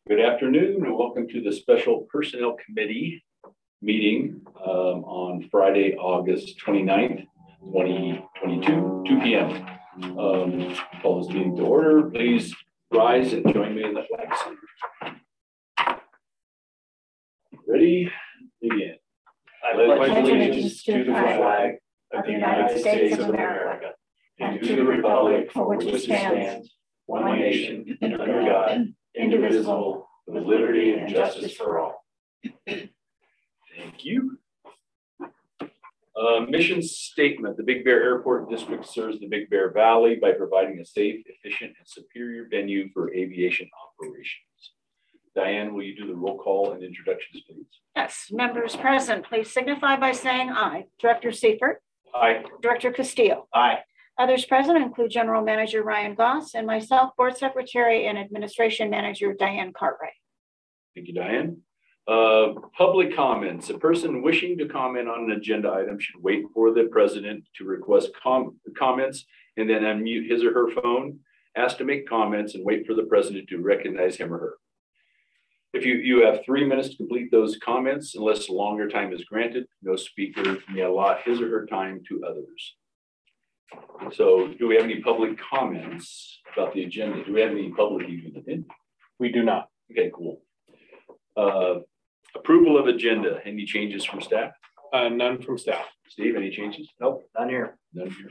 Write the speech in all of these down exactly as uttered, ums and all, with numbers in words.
Good afternoon and welcome to the Special Personnel Committee meeting um, on Friday, August twenty-ninth, twenty twenty-two, two p m Um, call this meeting to order. Please rise and join me in the flag salute. Ready? Begin. I pledge allegiance to the flag of the United States of America and to the republic for which it stands, one nation, under God, indivisible, with liberty and justice for all. Thank you. Uh, mission statement. The Big Bear Airport District serves the Big Bear Valley by providing a safe, efficient, and superior venue for aviation operations. Diane, will you do the roll call and introductions, please? Yes, members present, please signify by saying aye. Director Seifert. Aye. Director Castillo. Aye. Others present include General Manager Ryan Goss and myself, Board Secretary and Administration Manager Diane Cartwright. Thank you, Diane. Uh, public comments. A person wishing to comment on an agenda item should wait for the president to request com comments and then unmute his or her phone, ask to make comments, and wait for the president to recognize him or her. If you, you have three minutes to complete those comments, unless longer time is granted, no speaker may allot his or her time to others. So do we have any public comments about the agenda? Do we have any public even? We do not. Okay, cool. Uh, approval of agenda. Any changes from staff? Uh, none from staff. Steve, any changes? Nope, none here. None here.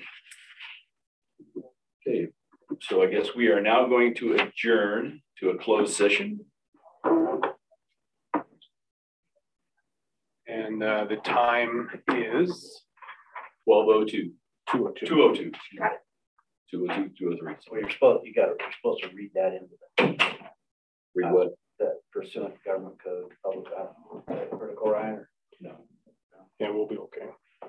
Okay, so I guess we are now going to adjourn to a closed session. And uh, the time is twelve oh two. two oh two. two oh two. Got it. two oh two, two oh three. So you're supposed you got you're supposed to read that into the Read uh, what? the pursuant government code public uh, critical Ryan or No. Yeah, we'll be okay.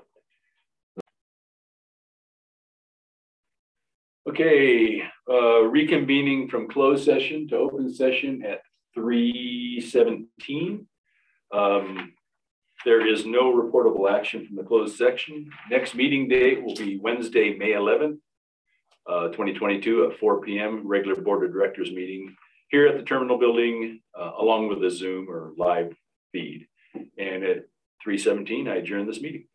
Okay, uh, reconvening from closed session to open session at three seventeen. Um, there is no reportable action from the closed section. Next meeting date will be Wednesday, May eleventh, uh, twenty twenty-two at four p m Regular Board of Directors meeting here at the Terminal Building, uh, along with a Zoom or live feed. And at three seventeen, I adjourn this meeting.